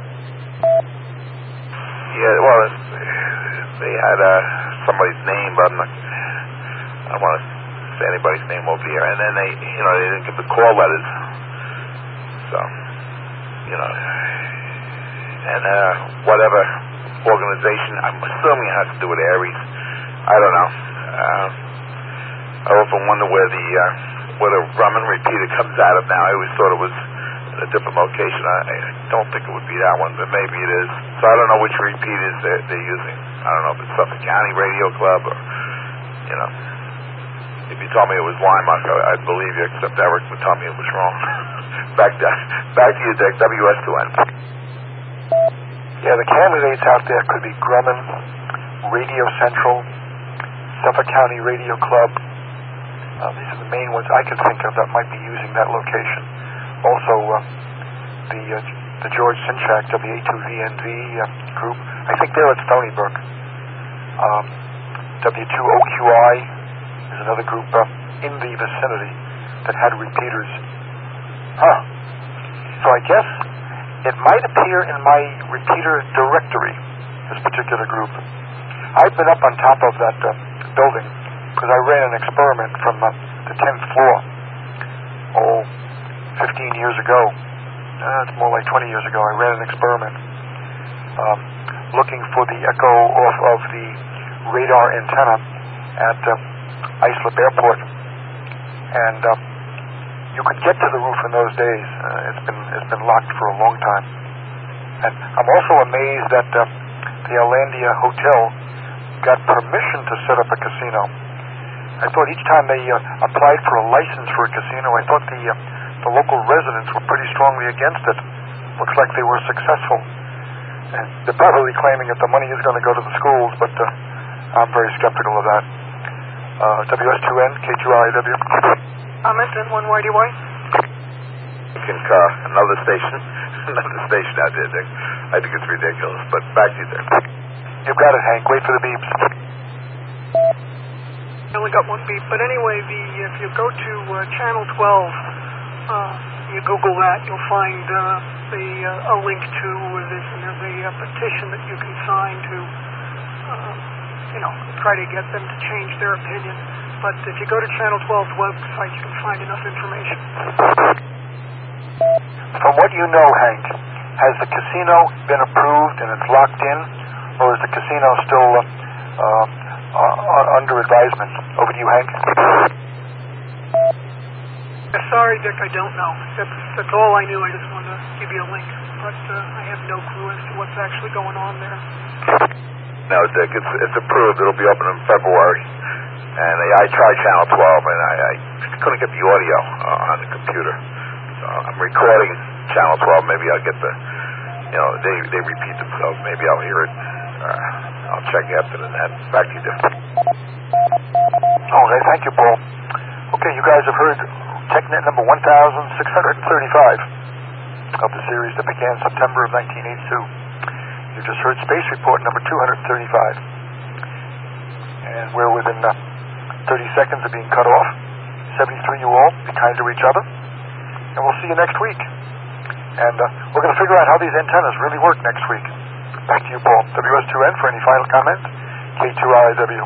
Yeah, well, they had uh, somebody's name, but I'm not, I don't want to say anybody's name over here. And then they, you know, they didn't give the call letters. So, you know, and uh, whatever organization, I'm assuming it has to do with Aries. I don't know. Uh, I often wonder where the uh, where the Grumman repeater comes out of now. I always thought it was in a different location. I, I don't think it would be that one, but maybe it is. So I don't know which repeaters they're, they're using. I don't know if it's Suffolk County Radio Club or, you know. If you told me it was Weimar, I'd believe you, except Eric would tell me it was wrong. back to back to you, Dick. W S two N. Yeah, the candidates out there could be Grumman, Radio Central, Suffolk County Radio Club. Uh, these are the main ones I can think of that might be using that location. Also, uh, the uh, the George Sinchak W A two V N V uh, group. I think they're at Stony Brook. Um, W two O Q I is another group uh, in the vicinity that had repeaters. Huh. So I guess it might appear in my repeater directory, this particular group. I've been up on top of that uh, building because I ran an experiment from uh, the tenth floor, oh, fifteen years ago. Uh, it's more like twenty years ago. I ran an experiment um, looking for the echo off of the radar antenna at uh, Islip Airport. And uh, you could get to the roof in those days. Uh, it's been it's been locked for a long time. And I'm also amazed that uh, the Islandia Hotel got permission to set up a casino. I thought each time they uh, applied for a license for a casino, I thought the uh, the local residents were pretty strongly against it. Looks like they were successful. And they're probably claiming that the money is going to go to the schools, but uh, I'm very skeptical of that. Uh, W S two N, K two R I W. Comment at one Y D Y. Concur. Another station. Another station out there, Dick. I think it's ridiculous, but back to you, Dick. You've got it, Hank. Wait for the beeps. I only got one beep, but anyway, the if you go to uh, Channel twelve, uh, you Google that, you'll find uh, the uh, a link to this, and there's a, a petition that you can sign to, uh, you know, try to get them to change their opinion. But if you go to Channel twelve's website, you can find enough information. From what you know, Hank, has the casino been approved and it's locked in, or is the casino still uh, uh, uh, under advisement? Over to you, Hank. Sorry, Dick, I don't know. That's, that's all I knew. I just wanted to give you a link. But uh, I have no clue as to what's actually going on there. No, Dick, it's, it's approved. It'll be open in February. And I, I tried Channel twelve, and I, I couldn't get the audio uh, on the computer. So I'm recording Channel twelve. Maybe I'll get the, you know, they, they repeat themselves. Maybe I'll hear it. Uh, I'll check after the net. Back to you, Dick. Okay, thank you, Paul. Okay, you guys have heard TechNet number one thousand six hundred thirty-five of the series that began September of nineteen eighty-two. You just heard Space Report number two hundred thirty-five. And we're within uh, thirty seconds of being cut off. seventy-three, you all, be kind to each other. And we'll see you next week. And uh, we're going to figure out how these antennas really work next week. Back to you, Paul. W S two N for any final comments. K two R I W.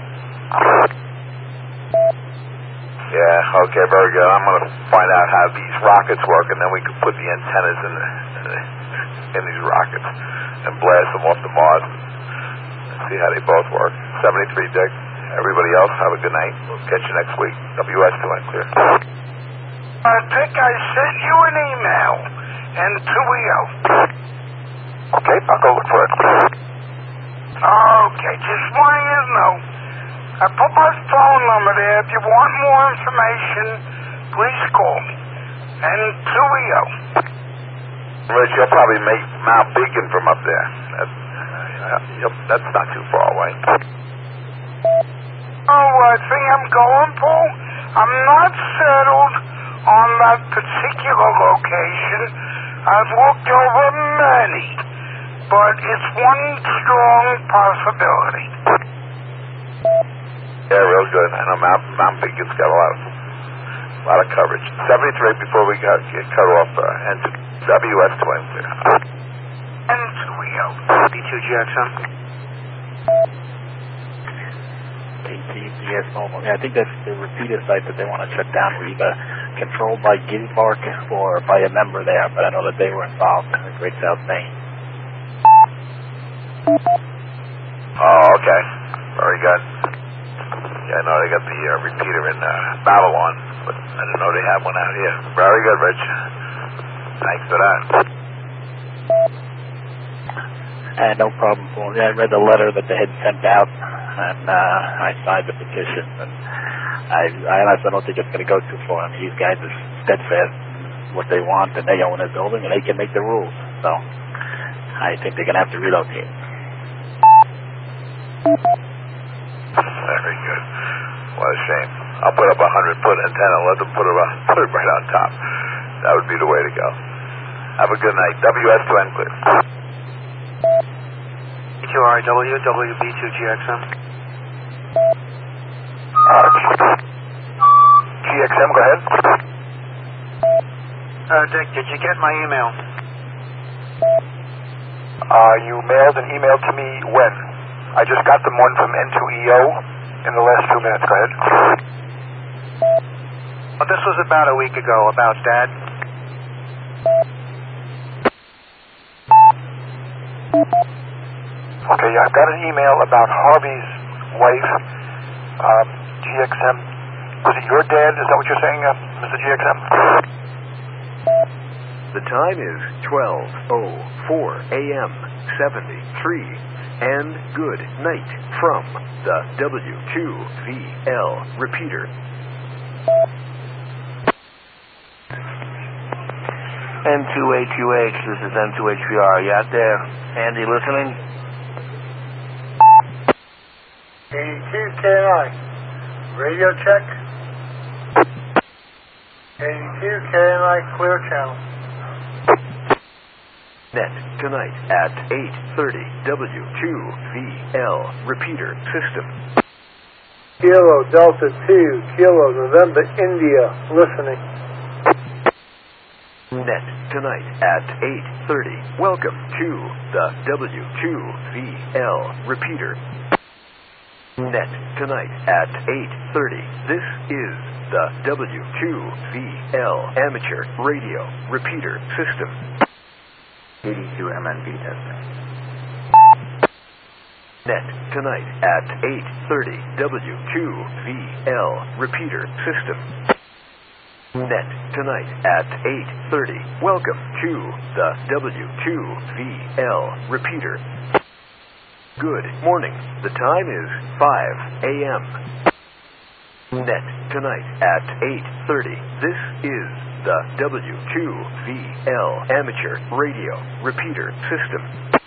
Yeah, okay, very good. I'm going to find out how these rockets work, and then we can put the antennas in, the, in these rockets and blast them off to Mars and see how they both work. seventy-three, Dick. Everybody else, have a good night. We'll catch you next week. W S two N clear. Uh, Dick, I sent you an email. And two E O. Okay, I'll go look for it. Okay, just wanting you to know. I put my phone number there. If you want more information, please call me. And two E O. Rich, you'll probably make Mount Beacon from up there. That, uh, that's not too far away. Oh, I think I'm going, Paul. I'm not settled on that particular location. I've looked over many, but it's one strong possibility. Yeah, real good. I know Mount, Mount Beacon's got a lot of, a lot of coverage. seventy-three before we got get cut off. Uh, and W S two N clear. And two E O. B two G X M. K T P S mobile. Yeah, I think that's the repeater site that they want to shut down. We're either controlled by Giddy Park or by a member there, but I know that they were involved in the Great South Maine. Oh, okay. Very good. Yeah, I know they got the uh, repeater in uh, Babylon, but I didn't know they had one out here. Very good, Rich. Thanks for that. Uh, no problem, Paul. Yeah, I read the letter that they had sent out, and uh, I signed the petition. And I, I honestly don't think it's going to go too far. I mean, these guys are steadfast in what they want, and they own a building, and they can make the rules. So I think they're going to have to relocate. Very good. What a shame. I'll put up a hundred-foot antenna and let them put it, up, put it right on top. That would be the way to go. Have a good night. W S two N clear. B two R I W, W B two G X M. Uh, G X M, go ahead. Uh, Dick, did you get my email? Uh, you mailed an email to me when? I just got them one from N two E O in the last few minutes. Go ahead. Well, this was about a week ago, about Dad. Okay, I've got an email about Harvey's wife, um, G X M. Was it your dad? Is that what you're saying, uh, Mister G X M? The time is twelve oh four a.m. seventy-three, and good night from the W two V L repeater. N two H U H, this is N two H P R. Are you out there? Andy, listening? eighty-two K N I. Radio check. eighty-two K N I clear channel. Net tonight at eight thirty W two V L repeater system. Kilo Delta two, Kilo November India, listening. Net tonight at eight thirty. Welcome to the W two V L repeater. Net tonight at eight thirty. This is the W two V L amateur radio repeater system. eighty-two M N B testing. Net tonight at eight thirty W two V L repeater system. Net tonight at eight thirty. Welcome to the W two V L repeater. Good morning. The time is five a.m. Net tonight at eight thirty. This is the W two V L amateur radio repeater system.